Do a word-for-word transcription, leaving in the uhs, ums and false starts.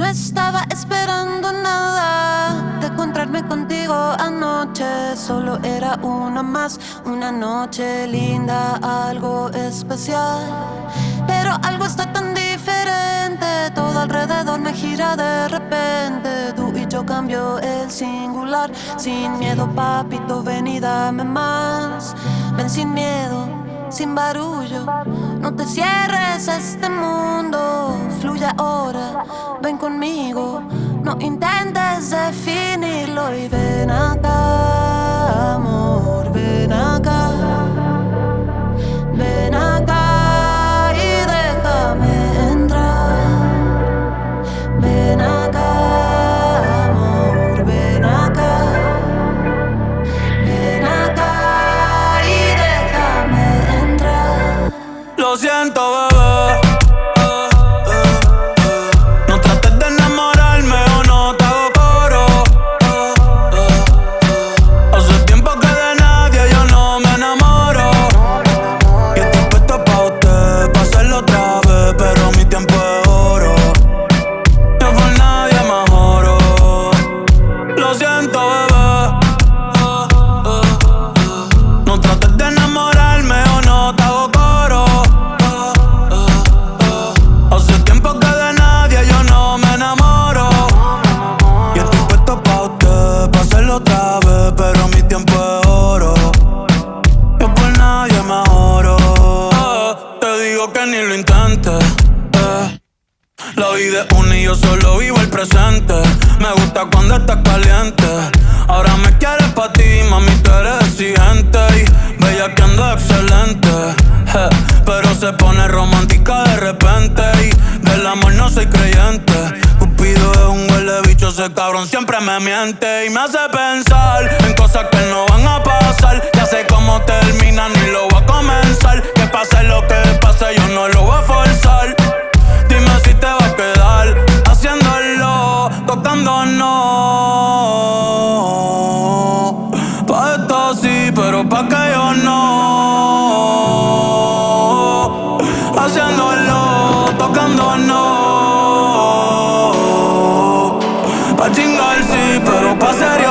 estaba esperando nada de encontrarme contigo anoche. Solo era una más, una noche linda, algo especial. Pero algo está tan diferente, todo alrededor me gira de repente. Tú y yo cambio el singular. Sin miedo, papito, ven y dame más. Ven sin miedo, sin barullo. No te cierres a este mundo, fluye ahora, ven conmigo. No intentes definirlo y ven acá, amor, ven acá. Ven acá y déjame entrar. Ven acá, amor, ven acá. Ven acá y déjame entrar. Lo siento, bebé. No trates de enamorarme o no te hago coro. Hace tiempo que de nadie yo no me enamoro. Y estoy puesto pa' usted, pa' hacerlo otra vez, pero mi tiempo es oro. Yo por nadie me joro. Lo siento, bebé. No trates de enamorarme o no te hago coro. Hace tiempo que de nadie yo no me enamoro. Y estoy puesto pa' usted, pa' hacerlo otra vez, pero mi tiempo es oro. Yo por nadie me joro. Eh, te digo que ni lo intentes. eh. La vida es una y yo solo vivo el presente. Me gusta cuando estás caliente. Ahora me quieres pa' ti, mami, tú eres exigente. Y bella que ando excelente. Je, pero se pone romántica de repente. Y del amor no soy creyente. Cupido es un huele bicho, ese cabrón siempre me miente. Y me hace pensar en cosas que no van a pasar. Ya sé cómo termina, ni lo voy a comenzar. Que pase lo que pase, yo no lo voy a forzar. Dime si te va a quedar haciéndolo, tocándonos. Pa' esto sí, pero pa' que yo no. Haciéndolo, tocándonos. Pa' chingar sí, pero pa' ser